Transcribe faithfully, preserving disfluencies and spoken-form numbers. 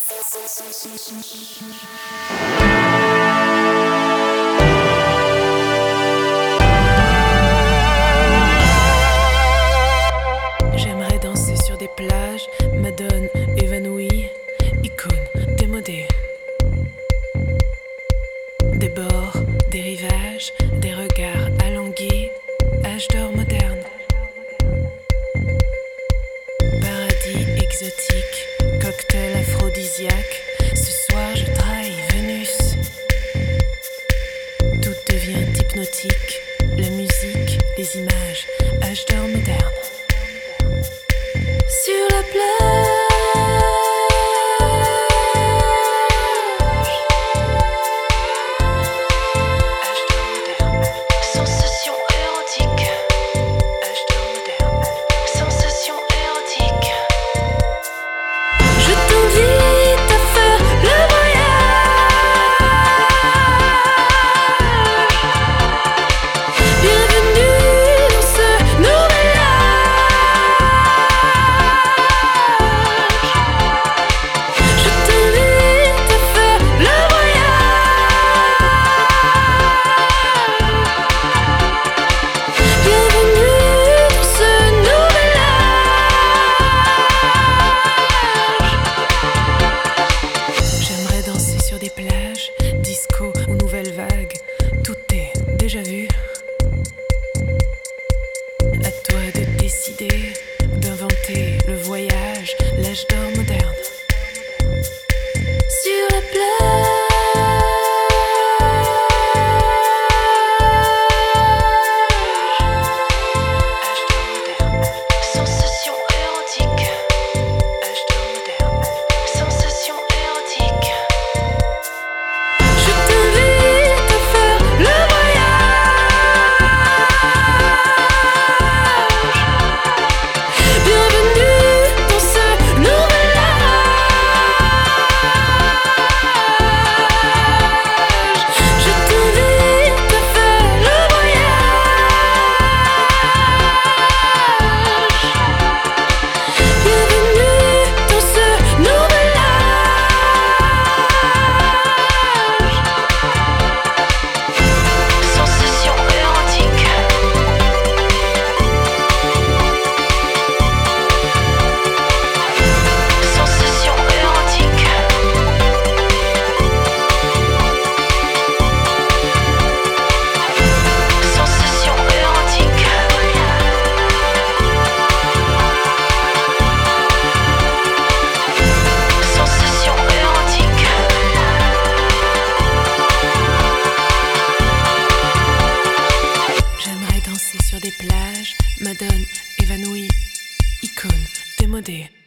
J'aimerais danser sur des plages, madone évanouie, icône démodée. Des bords, des rivages, des regards alanguis, âge d'or moderne. Paradis exotique, cocktail aphrodisiaque, ce soir je trahis Vénus. Tout devient hypnotique, la musique, les images, âge d'or moderne. Sur la plage, âge d'or moderne. Sensation érotique, âge d'or moderne. Sensation érotique. Je t'invite à faire le voyage. Bienvenue dans ce nouvel des plages, disco ou nouvelle vague, tout est déjà vu. À toi de décider, d'inventer le voyage, l'âge d'or moderne. Sur la plage. Sur des plages, madone évanouie, icône démodée.